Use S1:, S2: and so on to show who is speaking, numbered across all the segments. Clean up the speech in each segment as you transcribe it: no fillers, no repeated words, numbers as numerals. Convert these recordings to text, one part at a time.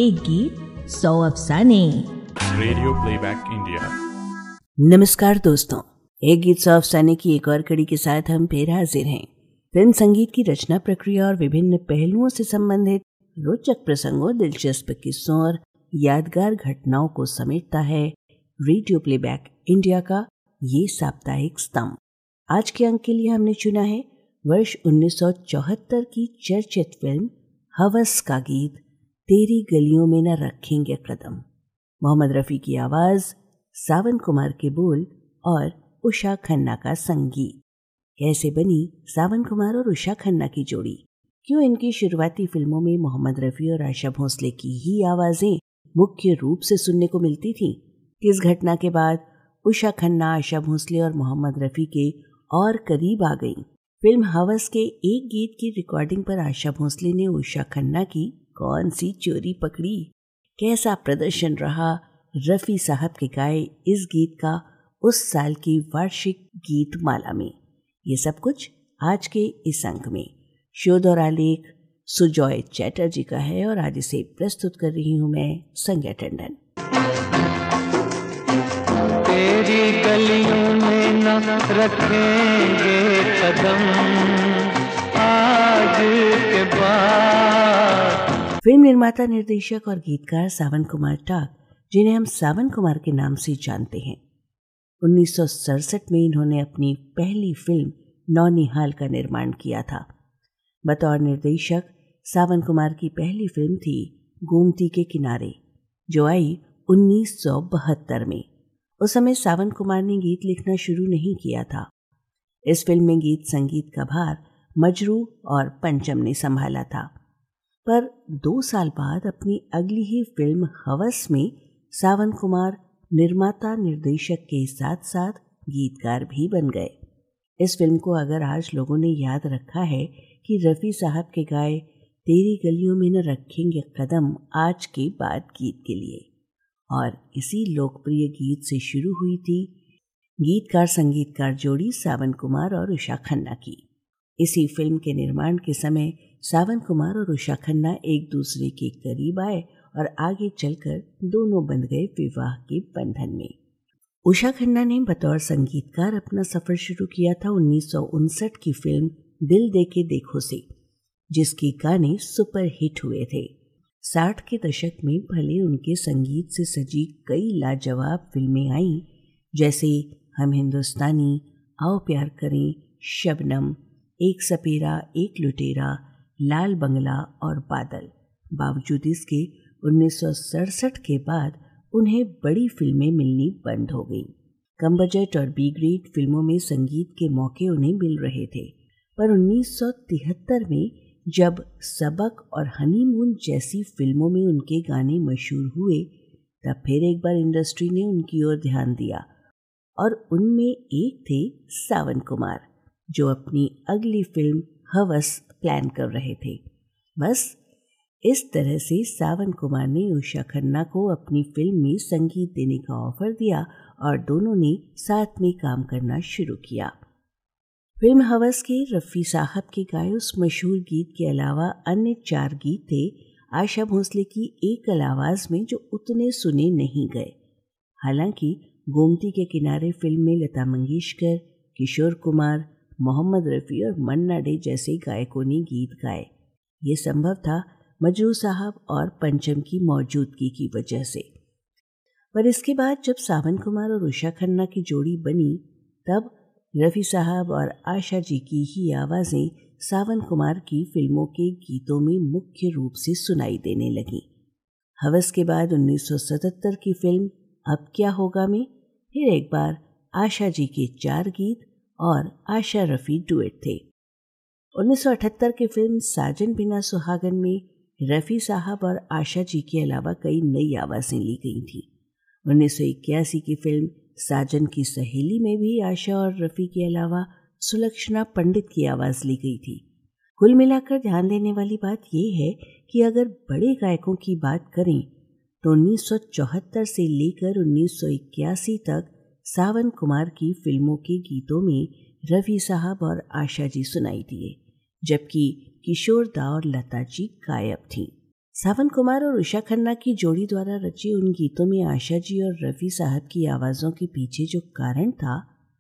S1: एक गीत 100 अफसाने।
S2: Radio playback India.
S3: नमस्कार दोस्तों, एक गीत 100 अफसाने की एक और कड़ी के साथ हम फिर हाजिर हैं। फिल्म संगीत की रचना प्रक्रिया और विभिन्न पहलुओं से संबंधित रोचक प्रसंगों, दिलचस्प किस्सों और यादगार घटनाओं को समेटता है रेडियो प्लेबैक इंडिया का ये साप्ताहिक स्तंभ। आज के अंक के लिए हमने चुना है वर्ष 1974 की चर्चित फिल्म हवस का गीत तेरी गलियों में न रखेंगे कदम। मोहम्मद रफ़ी की आवाज, सावन कुमार के बोल और उषा खन्ना का संगीत। कैसे बनी सावन कुमार और उषा खन्ना की जोड़ी? क्यों इनकी शुरुआती फिल्मों में मोहम्मद रफ़ी और आशा भोसले की ही आवाजें मुख्य रूप से सुनने को मिलती थीं? किस घटना के बाद उषा खन्ना, आशा भोसले और मोहम्मद रफ़ी के और करीब आ गईं? फिल्म हवस के एक गीत की रिकॉर्डिंग पर आशा भोसले ने उषा खन्ना की कौन सी चोरी पकड़ी? कैसा प्रदर्शन रहा रफ़ी साहब के गाए इस गीत का उस साल की वार्षिक गीत माला में? ये सब कुछ आज के इस अंक में। शोध और आलेख सुजॉय चैटर्जी का है और आज इसे प्रस्तुत कर रही हूँ मैं, संज्ञा टंडन।
S4: तेरी गलियों में न रखेंगे कदम आज के बाद।
S3: फिल्म निर्माता, निर्देशक और गीतकार सावन कुमार टाक, जिन्हें हम सावन कुमार के नाम से जानते हैं, 1967 में इन्होंने अपनी पहली फिल्म नौनिहाल का निर्माण किया था। बतौर निर्देशक सावन कुमार की पहली फिल्म थी गोमती के किनारे, जो आई 1972 में। उस समय सावन कुमार ने गीत लिखना शुरू नहीं किया था। इस फिल्म में गीत संगीत का भार मजरू और पंचम ने संभाला था। पर 2 साल बाद अपनी अगली ही फिल्म हवस में सावन कुमार निर्माता निर्देशक के साथ साथ गीतकार भी बन गए। इस फिल्म को अगर आज लोगों ने याद रखा है कि रफ़ी साहब के गाए तेरी गलियों में न रखेंगे कदम आज के बाद गीत के लिए, और इसी लोकप्रिय गीत से शुरू हुई थी गीतकार संगीतकार जोड़ी सावन कुमार और उषा खन्ना की। इसी फिल्म के निर्माण के समय सावन कुमार और उषा खन्ना एक दूसरे के करीब आए और आगे चलकर दोनों बंध गए विवाह के बंधन में। उषा खन्ना ने बतौर संगीतकार अपना सफर शुरू किया था 1959 की फिल्म दिल दे के देखो से, जिसके गाने सुपर हिट हुए थे। 60 के दशक में भले उनके संगीत से सजी कई लाजवाब फिल्में आईं, जैसे हम हिंदुस्तानी, आओ प्यार करें, शबनम, एक सपेरा एक लुटेरा, लाल बंगला और बादल। बावजूद इसके 1967 के बाद उन्हें बड़ी फिल्में मिलनी बंद हो गईं। कम बजट और बी ग्रेड फिल्मों में संगीत के मौके उन्हें मिल रहे थे, पर 1973 में जब सबक और हनीमून जैसी फिल्मों में उनके गाने मशहूर हुए, तब फिर एक बार इंडस्ट्री ने उनकी ओर ध्यान दिया और उनमें एक थे सावन कुमार, जो अपनी अगली फिल्म हवस प्लान कर रहे थे। बस इस तरह से सावन कुमार ने उषा खन्ना को अपनी फिल्म में संगीत देने का ऑफर दिया और दोनों ने साथ में काम करना शुरू किया। फिल्म हवस के रफ़ी साहब के गाए उस मशहूर गीत के अलावा अन्य 4 गीत थे आशा भोसले की एकल आवाज में, जो उतने सुने नहीं गए। हालांकि गोमती के किनारे फिल्म में लता मंगेशकर, किशोर कुमार, मोहम्मद रफ़ी और मन्ना डे जैसे गायकों ने गीत गाए। ये संभव था मजरू साहब और पंचम की मौजूदगी की वजह से। पर इसके बाद जब सावन कुमार और उषा खन्ना की जोड़ी बनी, तब रफ़ी साहब और आशा जी की ही आवाज़ें सावन कुमार की फिल्मों के गीतों में मुख्य रूप से सुनाई देने लगीं। हवस के बाद 1977 की फिल्म अब क्या होगा में फिर एक बार आशा जी के 4 गीत और आशा रफ़ी डुएट थे। 1978 की फिल्म साजन बिना सुहागन में रफ़ी साहब और आशा जी के अलावा कई नई आवाज़ें ली गई थी। 1981 की फिल्म साजन की सहेली में भी आशा और रफ़ी के अलावा सुलक्षणा पंडित की आवाज़ ली गई थी। कुल मिलाकर ध्यान देने वाली बात यह है कि अगर बड़े गायकों की बात करें तो 1974 से लेकर 1981 तक सावन कुमार की फिल्मों के गीतों में रफ़ी साहब और आशा जी सुनाई दिए, जबकि किशोर दा और लता जी गायब थीं। सावन कुमार और उषा खन्ना की जोड़ी द्वारा रचे उन गीतों में आशा जी और रफ़ी साहब की आवाज़ों के पीछे जो कारण था,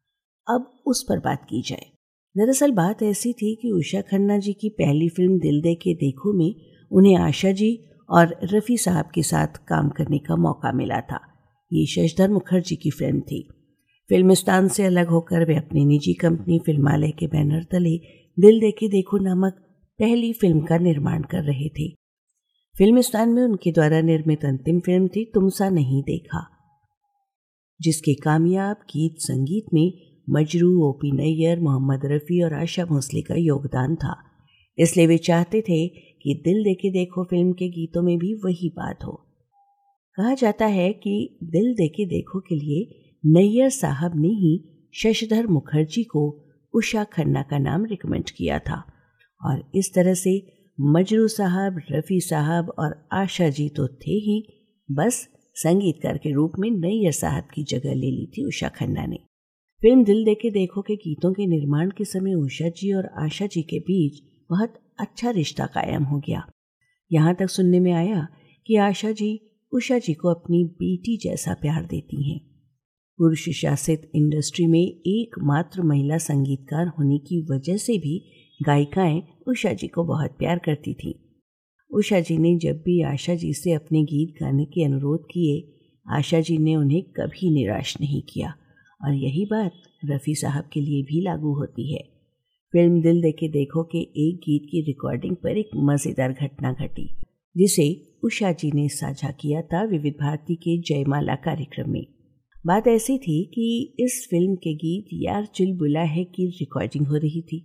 S3: अब उस पर बात की जाए। दरअसल बात ऐसी थी कि उषा खन्ना जी की पहली फिल्म दिल दे के देखो में उन्हें आशा जी और रफ़ी साहब के साथ काम करने का मौका मिला था। ये शशधर मुखर्जी की फिल्म थी। फिल्मिस्तान से अलग होकर वे अपनी निजी कंपनी फिल्मालय के बैनर तले दिल दे के देखो नामक पहली फिल्म का निर्माण कर रहे थे। फिल्मिस्तान में उनके द्वारा निर्मित अंतिम फिल्म थी तुम सा नहीं देखा, जिसके कामयाब गीत संगीत में मजरू, ओपी नैयर, मोहम्मद रफ़ी और आशा भोसले का योगदान था। इसलिए वे चाहते थे कि दिल दे के देखो फिल्म के गीतों में भी वही बात हो। कहा जाता है कि दिल दे के देखो के लिए नैयर साहब ने ही शशधर मुखर्जी को उषा खन्ना का नाम रिकमेंड किया था और इस तरह से मजरू साहब, रफ़ी साहब और आशा जी तो थे ही, बस संगीतकार के रूप में नैयर साहब की जगह ले ली थी उषा खन्ना ने। फिल्म दिल दे के देखो के गीतों के निर्माण के समय उषा जी और आशा जी के बीच बहुत अच्छा रिश्ता कायम हो गया। यहाँ तक सुनने में आया कि आशा जी उषा जी को अपनी बेटी जैसा प्यार देती हैं। पुरुष शासित इंडस्ट्री में एकमात्र महिला संगीतकार होने की वजह से भी गायिकाएं उषा जी को बहुत प्यार करती थीं। उषा जी ने जब भी आशा जी से अपने गीत गाने के अनुरोध किए, आशा जी ने उन्हें कभी निराश नहीं किया और यही बात रफ़ी साहब के लिए भी लागू होती है। फिल्म दिल दे के देखो के एक गीत की रिकॉर्डिंग पर एक मज़ेदार घटना घटी, जिसे उषा जी ने साझा किया था विविध भारती के जयमाला कार्यक्रम में। बात ऐसी थी कि इस फिल्म के गीत यार चुलबुला है की रिकॉर्डिंग हो रही थी।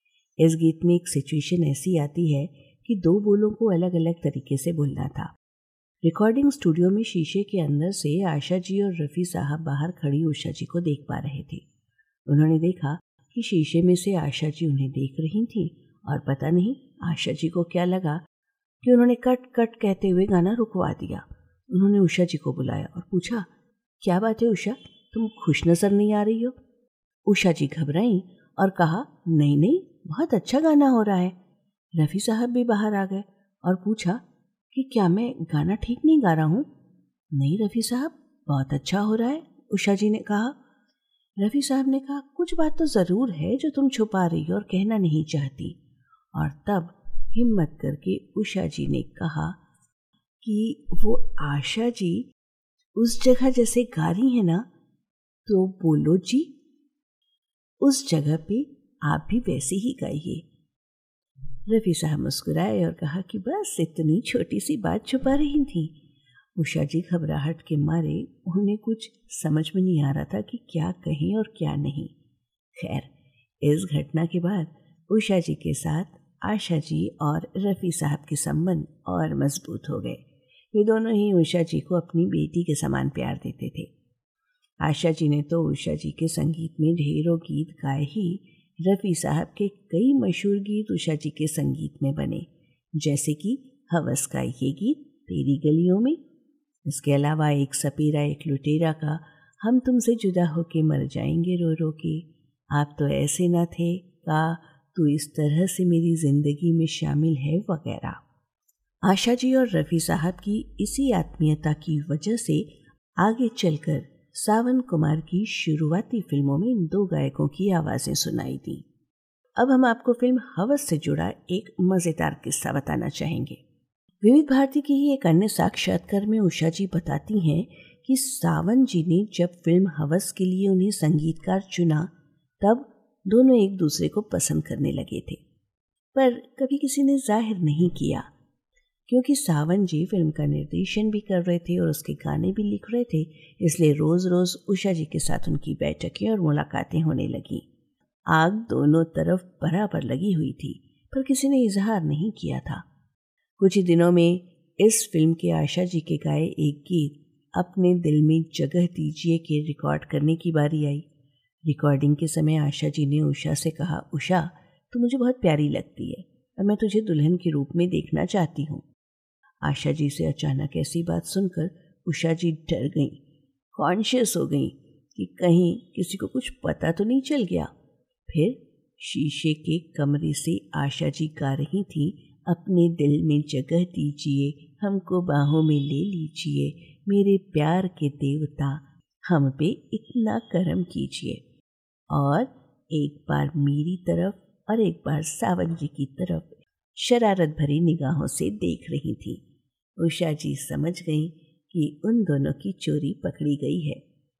S3: इस गीत में एक सिचुएशन ऐसी आती है कि दो बोलों को अलग अलग तरीके से बोलना था। रिकॉर्डिंग स्टूडियो में शीशे के अंदर से आशा जी और रफ़ी साहब बाहर खड़ी उषा जी को देख पा रहे थे। उन्होंने देखा कि शीशे में से आशा जी उन्हें देख रही थी और पता नहीं आशा जी को क्या लगा कि उन्होंने कट कट कहते हुए गाना रुकवा दिया। उन्होंने उषा जी को बुलाया और पूछा, क्या बात है उषा, तुम खुश नजर नहीं आ रही हो? उषा जी घबराई और कहा, नहीं नहीं, बहुत अच्छा गाना हो रहा है। रफ़ी साहब भी बाहर आ गए और पूछा कि क्या मैं गाना ठीक नहीं गा रहा हूँ? नहीं रफ़ी साहब, बहुत अच्छा हो रहा है, उषा जी ने कहा। रफ़ी साहब ने कहा, कुछ बात तो ज़रूर है जो तुम छुपा रही हो और कहना नहीं चाहती। और तब हिम्मत करके उषा जी ने कहा कि वो आशा जी उस जगह जैसे गा रही है ना, तो बोलो जी, उस जगह पे आप भी वैसे ही गाइए। रफ़ी साहब मुस्कुराए और कहा कि बस इतनी छोटी सी बात छुपा रही थी। उषा जी घबराहट के मारे उन्हें कुछ समझ में नहीं आ रहा था कि क्या कहें और क्या नहीं। खैर, इस घटना के बाद उषा जी के साथ आशा जी और रफ़ी साहब के संबंध और मजबूत हो गए। वे दोनों ही उषा जी को अपनी बेटी के समान प्यार देते थे। आशा जी ने तो उषा जी के संगीत में ढेरों गीत गाए ही रफ़ी साहब के कई मशहूर गीत उषा जी के संगीत में बने, जैसे कि हवस का ये गीत तेरी गलियों में। इसके अलावा एक सपेरा एक लुटेरा का हम तुमसे जुदा होके मर जाएंगे रो रो के, आप तो ऐसे न थे का तू इस तरह से मेरी ज़िंदगी में शामिल है वगैरह। आशा जी और रफ़ी साहब की इसी आत्मीयता की वजह से आगे चलकर सावन कुमार की शुरुआती फिल्मों में इन दो गायकों की आवाज़ें सुनाई दी। अब हम आपको फिल्म हवस से जुड़ा एक मज़ेदार किस्सा बताना चाहेंगे। विविध भारती की ही एक अन्य साक्षात्कार में उषा जी बताती हैं कि सावन जी ने जब फिल्म हवस के लिए उन्हें संगीतकार चुना, तब दोनों एक दूसरे को पसंद करने लगे थे, पर कभी किसी ने जाहिर नहीं किया, क्योंकि सावन जी फिल्म का निर्देशन भी कर रहे थे और उसके गाने भी लिख रहे थे। इसलिए रोज़ रोज़ उषा जी के साथ उनकी बैठकें और मुलाकातें होने लगीं। आग दोनों तरफ बराबर लगी हुई थी, पर किसी ने इजहार नहीं किया था। कुछ ही दिनों में इस फिल्म के आशा जी के गाए एक गीत अपने दिल में जगह दीजिए के रिकॉर्ड करने की बारी आई। रिकॉर्डिंग के समय आशा जी ने उषा से कहा, उषा, तू मुझे बहुत प्यारी लगती है और मैं तुझे दुल्हन के रूप में देखना चाहती हूँ। आशा जी से अचानक ऐसी बात सुनकर उषा जी डर गईं, कॉन्शियस हो गईं कि कहीं किसी को कुछ पता तो नहीं चल गया। फिर शीशे के कमरे से आशा जी गा रही थी अपने दिल में जगह दीजिए, हमको बाहों में ले लीजिए, मेरे प्यार के देवता हम पे इतना करम कीजिए। और एक बार मेरी तरफ और एक बार सावन जी की तरफ शरारत भरी निगाहों से देख रही थी। उषा जी समझ गई कि उन दोनों की चोरी पकड़ी गई है।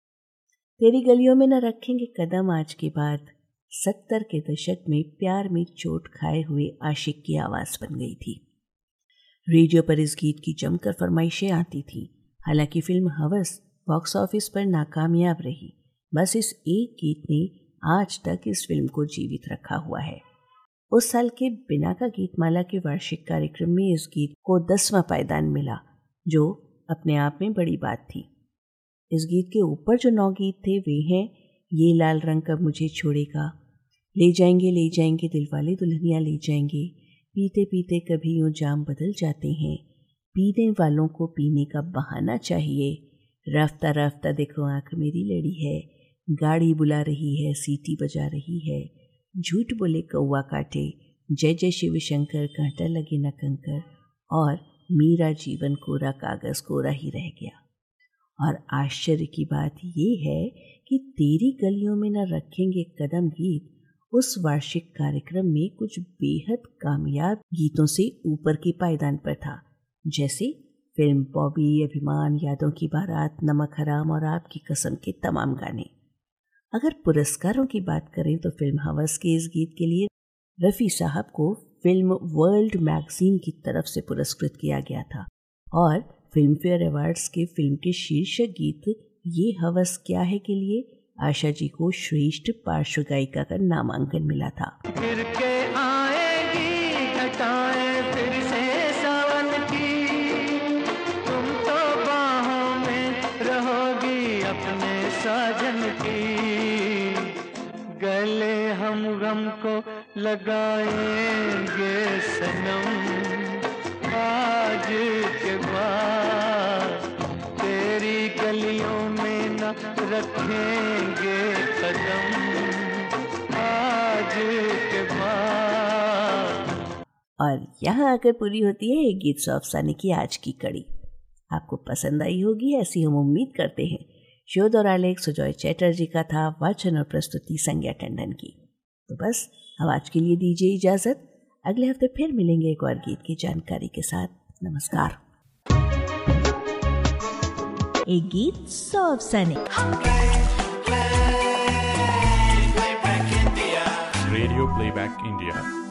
S3: तेरी गलियों में न रखेंगे कदम आज के बाद 70 के दशक में प्यार में चोट खाए हुए आशिक की आवाज बन गई थी। रेडियो पर इस गीत की जमकर फरमाइशें आती थी। हालांकि फिल्म हवस बॉक्स ऑफिस पर नाकामयाब रही, बस इस एक गीत ने आज तक इस फिल्म को जीवित रखा हुआ है। उस साल के बिना का गीतमाला के वार्षिक कार्यक्रम में इस गीत को 10वां पायदान मिला, जो अपने आप में बड़ी बात थी। इस गीत के ऊपर जो 9 गीत थे वे हैं ये लाल रंग कब मुझे छोड़ेगा, ले जाएंगे दिलवाले दुल्हनिया ले जाएंगे, पीते पीते कभी यूं जाम बदल जाते हैं, पीने वालों को पीने का बहाना चाहिए, राफ्ता राफ्ता देखो आंख मेरी लड़ी है, गाड़ी बुला रही है सीटी बजा रही है, झूठ बोले कौवा काटे, जय जय शिव शंकर कांटा लगे न कंकर, और मेरा जीवन कोरा कागज कोरा ही रह गया। और आश्चर्य की बात ये है कि तेरी गलियों में न रखेंगे कदम गीत उस वार्षिक कार्यक्रम में कुछ बेहद कामयाब गीतों से ऊपर के पायदान पर था, जैसे फिल्म बॉबी, अभिमान, यादों की बारात, नमक हराम और आपकी कसम के तमाम गाने। अगर पुरस्कारों की बात करें तो फिल्म हवस के इस गीत के लिए रफ़ी साहब को फिल्म वर्ल्ड मैगजीन की तरफ से पुरस्कृत किया गया था, और फिल्म फेयर अवार्ड्स के फिल्म के शीर्षक गीत ये हवस क्या है के लिए आशा जी को श्रेष्ठ पार्श्व गायिका का नामांकन मिला था।
S4: फिर के आएगी घटाएं फिर से सावन की, तुम तो बाहों में रहोगी अपने साजन की, गले हम गम को लगाएंगे सनम, आज के बाद तेरी गलियों में न रखेंगे कदम, आज के बाद।
S3: और यहाँ आकर पूरी होती है एक गीत सौ अफसाने की आज की कड़ी। आपको पसंद आई होगी ऐसी हम उम्मीद करते हैं। शोध और आलेख सुजॉय चैटर्जी का था, वाचन और प्रस्तुति संज्ञा टंडन की। तो बस अब आज के लिए दीजिए इजाजत, अगले हफ्ते फिर मिलेंगे एक और गीत की जानकारी के साथ। नमस्कार।
S1: एक गीत 100 अफसाने।
S2: Radio Playback India.